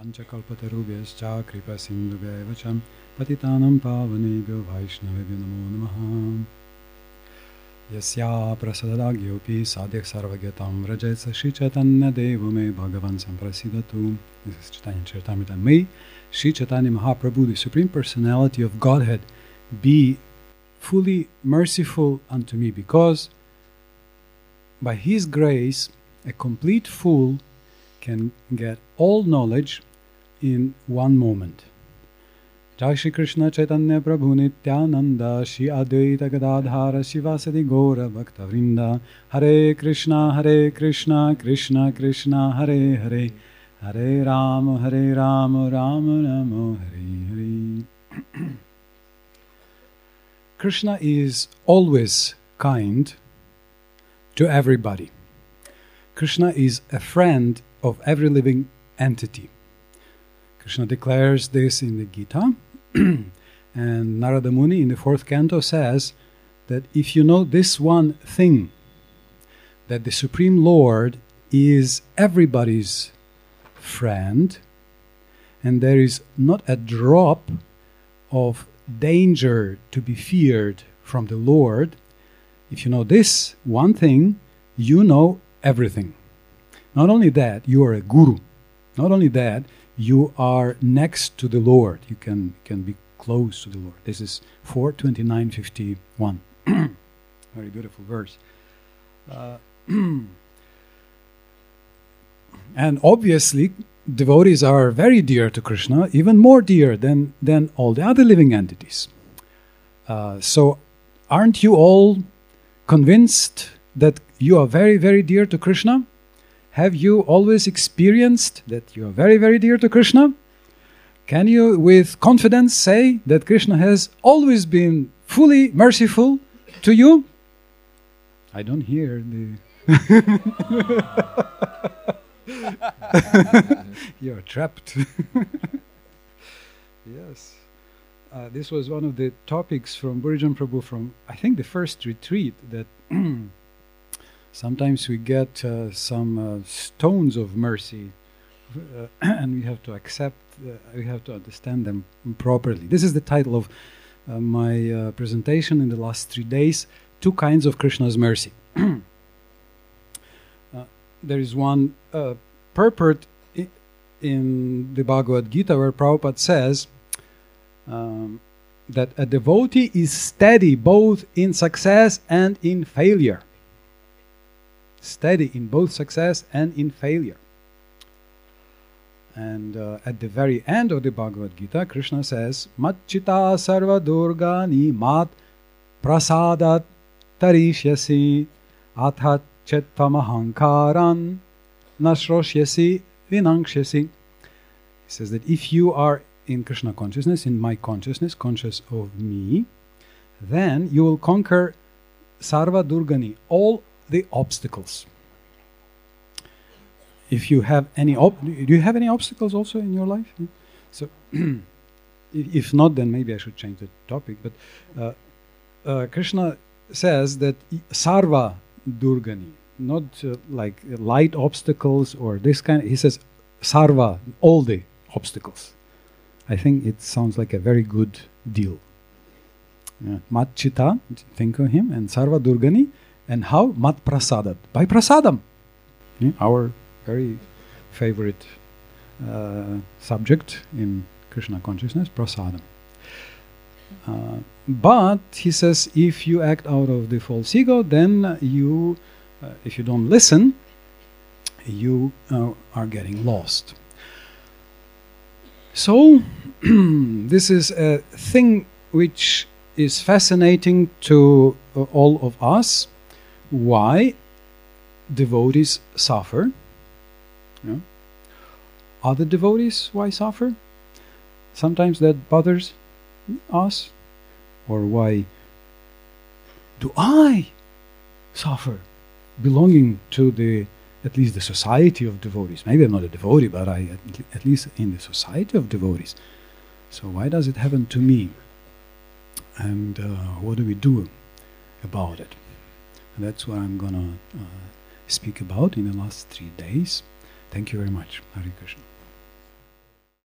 Vanchakalpatarubhyascha kripa sindhubhyeva cha patitanam pavanebhyo vaishnavebhyo namo namaha. Yasya prasadagyopi sadhyak sarvagyatam vrajetsa Shri Chaitanya Devo me Bhagavan Samprasidatu. This is Chaitanya Charitamrita. May Shri Chaitanya Mahaprabhu, the Supreme Personality of Godhead, be fully merciful unto me, because by His grace a complete fool can get all knowledge in one moment. Jai Shri Krishna Chaitanya Prabhu Nityananda Shri Advaita Gadadhara Shivasadi Gaura Bhakta Vrinda. Hare Krishna Krishna Krishna Hare Hare, Hare Rama Rama Rama Hare Hare. Krishna is always kind to everybody. Krishna is a friend of every living entity. Krishna declares this in the Gita, and Narada Muni in the 4th canto says that if you know this one thing, that the Supreme Lord is everybody's friend, and there is not a drop of danger to be feared from the Lord, if you know this one thing, you know everything. Not only that, you are a guru. Not only that, you are next to the Lord. You can be close to the Lord. This is 4:29:51. Very beautiful verse. And obviously, devotees are very dear to Krishna, even more dear than all the other living entities. So, aren't you all convinced that you are very, very dear to Krishna? Have you always experienced that you are very, very dear to Krishna? Can you with confidence say that Krishna has always been fully merciful to you? I don't hear the... You're trapped. Yes. This was one of the topics from Burijan Prabhu from, I think, the first retreat, that sometimes we get some stones of mercy, and we have to accept, we have to understand them properly. This is the title of my presentation in the last 3 days, 2 kinds of Krishna's mercy. There is one purport in the Bhagavad Gita where Prabhupada says that a devotee is steady both in success and in failure. Steady in both success and in failure. And at the very end of the Bhagavad Gita, Krishna says, Mat chita sarva durgani mat prasadat tarishyasi athat chettvamahankaran nashroshyasi vinangshyasi. He says that if you are in Krishna consciousness, in my consciousness, conscious of me, then you will conquer sarva durgani, all the obstacles. If you have any, do you have any obstacles also in your life? So, if not, then maybe I should change the topic. But Krishna says that sarva durgani, not like light obstacles or this kind. He says sarva, all the obstacles. I think it sounds like a very good deal. Mat chita, think of him, and sarva durgani. And how? Mat prasadat. By prasadam. Our very favorite subject in Krishna consciousness, prasadam. But he says, if you act out of the false ego, then you, if you don't listen, you are getting lost. So, this is a thing which is fascinating to all of us. Why devotees suffer? Other devotees, why suffer? Sometimes that bothers us. Or why do I suffer belonging to the, at least the society of devotees? Maybe I'm not a devotee, but I at least in the society of devotees. So why does it happen to me? And what do we do about it? And that's what I'm going to speak about in the last 3 days. Thank you very much. Hare Krishna.